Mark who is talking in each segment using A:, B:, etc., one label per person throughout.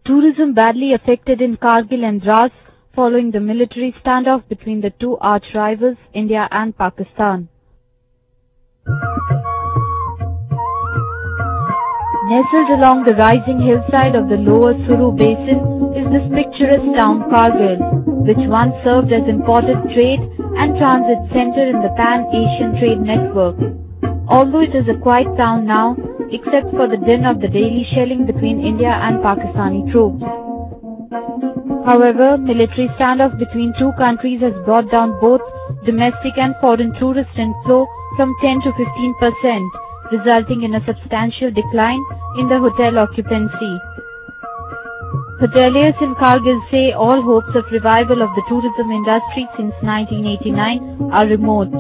A: Tourism badly affected in Kargil and Dras following the military standoff between the two arch rivals, India and Pakistan. Nestled along the rising hillside of the lower Suru basin is this picturesque town Kargil, which once served as important trade and transit center in the Pan-Asian trade network. Although it is a quiet town now, except for the din of the daily shelling between India and Pakistani troops. However, military standoff between two countries has brought down both domestic and foreign tourist inflow from 10 to 15%, resulting in a substantial decline in the hotel occupancy. Hoteliers in Kargil say all hopes of revival of the tourism industry since 1989 are remote.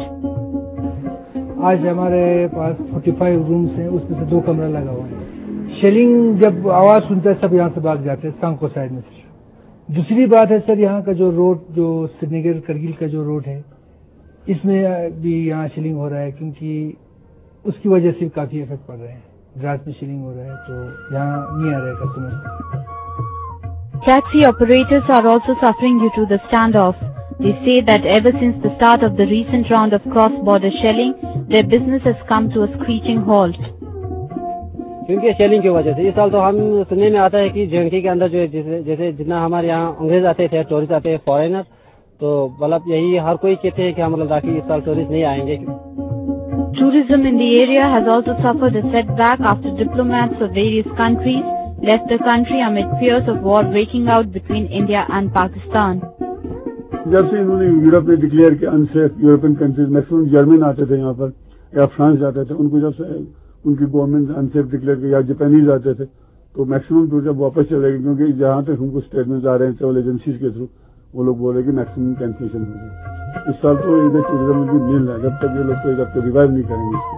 B: आज हमारे पास 45 rooms हैं, उसमें से 2 कमरा लगा हुआ है। Shelling जब आवाज सुनते हैं सब यहाँ से भाग जाते हैं, सांको साइड में से। दूसरी बात है सर, यहाँ का जो रोड, जो श्रीनगर करगिल का जो रोड है, इसमें भी यहाँ शेलिंग हो रहा है, क्योंकि उसकी वजह से काफी इफेक्ट पड़ रहे हैं। द्रास में शेलिंग हो रहा है, तो यहाँ नहीं आ रहे customer.
A: Taxi operators are also suffering due to the standoff. They say that ever since the start of the recent round of cross-border shelling, their business has come to a screeching halt.
C: क्योंकि shelling की वजह से इस साल तो हम सुनने में आता है कि जेएनके के अंदर जो जैसे जितना हमारे यहाँ अंग्रेज आते थे, टूरिस्ट आते हैं, फॉरेनर, तो मतलब यही हर कोई कहते हैं कि हम लद्दाखी इस साल टूरिस्ट नहीं आएंगे।
A: Tourism in the area has also suffered a setback after diplomats of various countries left the country amid fears of war breaking out between India and Pakistan.
D: जब से इन्होंने यूरोप में डिक्लेयर किया unsafe European countries, maximum German आते थे यहाँ पर या फ्रांस जाते थे, उनको जब से उनकी गवर्नमेंट अनसेफ डिक्लेयर किया, या जापानीज आते थे, तो मैक्सिमम टूर जब वापस चले गए, क्योंकि जहाँ तक उनको स्टेटमेंट आ रहे हैं ट्रेवल एजेंसीज के थ्रू, वो लोग बोल रहे कि मैक्सिमम कैंसिलेशन हो गए। इस साल तो इधर टूरिज्म भी मिल रहा है, जब तक ये लोग जब तक रिवाइव नहीं करेंगे इसको।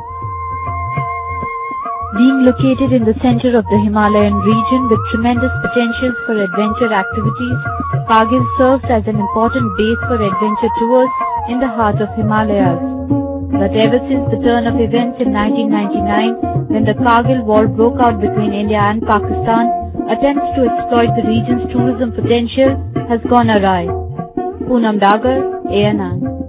A: Being located in the center of the Himalayan region with tremendous potentials for adventure activities, Kargil serves as an important base for adventure tours in the heart of Himalayas. But ever since the turn of events in 1999, when the Kargil war broke out between India and Pakistan, attempts to exploit the region's tourism potential has gone awry. Poonam Dagar, ANI.